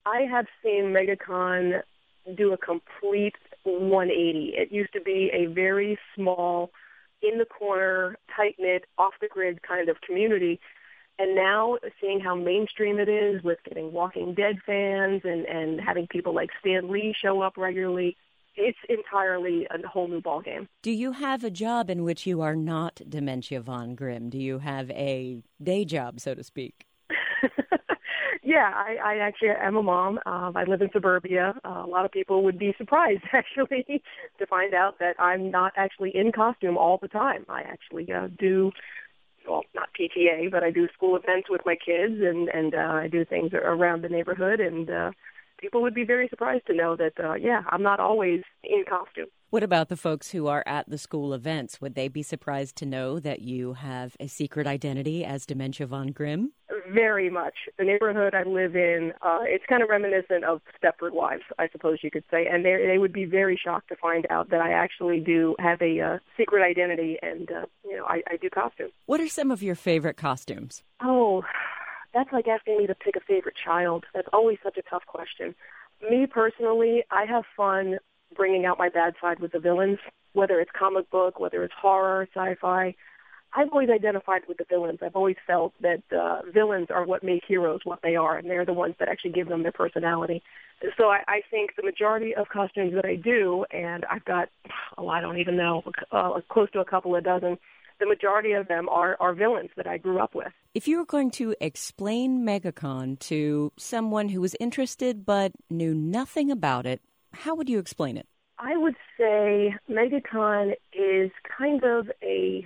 I have seen MegaCon do a complete 180. It used to be a very small, in-the-corner, tight-knit, off-the-grid kind of community. And now seeing how mainstream it is with getting Walking Dead fans and having people like Stan Lee show up regularly, it's entirely a whole new ballgame. Do you have a job in which you are not Dementia Von Grimm? Do you have a day job, so to speak? Yeah, I actually am a mom. I live in suburbia. A lot of people would be surprised, actually, to find out that I'm not actually in costume all the time. I actually do, well, not PTA, but I do school events with my kids, and I do things around the neighborhood, and people would be very surprised to know that, I'm not always in costume. What about the folks who are at the school events? Would they be surprised to know that you have a secret identity as Dementia Von Grimm? Very much. The neighborhood I live in, it's kind of reminiscent of Stepford Wives, I suppose you could say. And they would be very shocked to find out that I actually do have a secret identity and, I do costumes. What are some of your favorite costumes? Oh, that's like asking me to pick a favorite child. That's always such a tough question. Me personally, I have fun bringing out my bad side with the villains, whether it's comic book, whether it's horror, sci-fi. I've always identified with the villains. I've always felt that villains are what make heroes what they are, and they're the ones that actually give them their personality. So I think the majority of costumes that I do, and I've got, I don't even know, close to a couple of dozen, the majority of them are villains that I grew up with. If you were going to explain MegaCon to someone who was interested but knew nothing about it, how would you explain it? I would say MegaCon is kind of a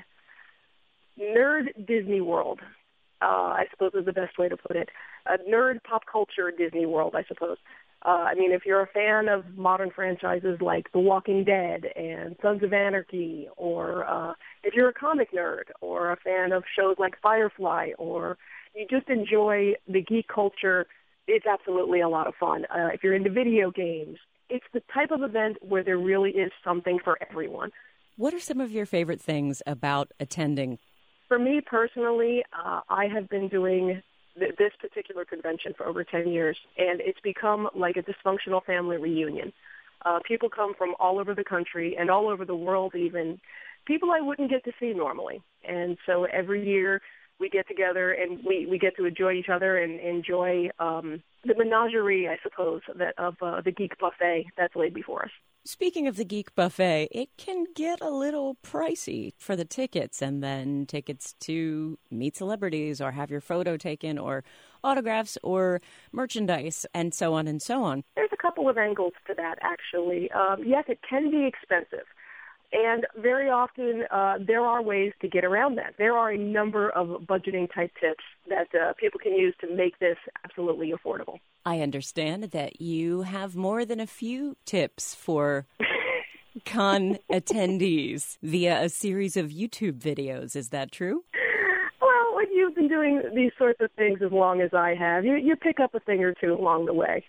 nerd Disney World, I suppose is the best way to put it. A nerd pop culture Disney World, I suppose. If you're a fan of modern franchises like The Walking Dead and Sons of Anarchy, or if you're a comic nerd or a fan of shows like Firefly, or you just enjoy the geek culture, it's absolutely a lot of fun. If you're into video games, it's the type of event where there really is something for everyone. What are some of your favorite things about attending? For me personally, I have been doing this particular convention for over 10 years, and it's become like a dysfunctional family reunion. People come from all over the country and all over the world even, people I wouldn't get to see normally. And so every year we get together and we get to enjoy each other and enjoy the menagerie, I suppose, of the Geek Buffet that's laid before us. Speaking of the Geek Buffet, it can get a little pricey for the tickets, and then tickets to meet celebrities or have your photo taken or autographs or merchandise and so on and so on. There's a couple of angles to that, actually. Yes, it can be expensive. And very often there are ways to get around that. There are a number of budgeting type tips that people can use to make this absolutely affordable. I understand that you have more than a few tips for con attendees via a series of YouTube videos. Is that true? Well, when you've been doing these sorts of things as long as I have, you pick up a thing or two along the way.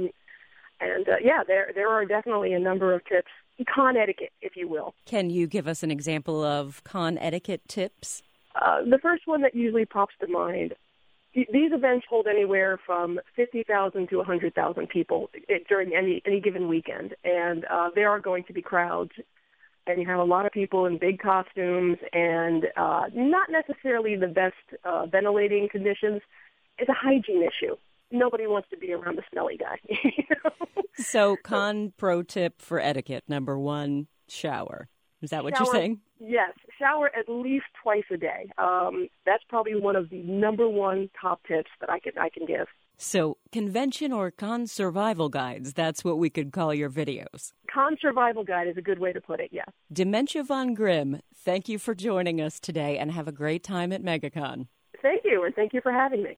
There are definitely a number of tips. Con etiquette, if you will. Can you give us an example of con etiquette tips? The first one that usually pops to mind, these events hold anywhere from 50,000 to 100,000 people during any given weekend. And there are going to be crowds. And you have a lot of people in big costumes and not necessarily the best ventilating conditions. It's a hygiene issue. Nobody wants to be around the smelly guy. So, con pro tip for etiquette, number one, shower. Is that what you're saying? Yes, shower at least twice a day. That's probably one of the number one top tips that I can give. So, convention or con survival guides, that's what we could call your videos. Con survival guide is a good way to put it, yes. Dementia Von Grimm, thank you for joining us today and have a great time at MegaCon. Thank you, and thank you for having me.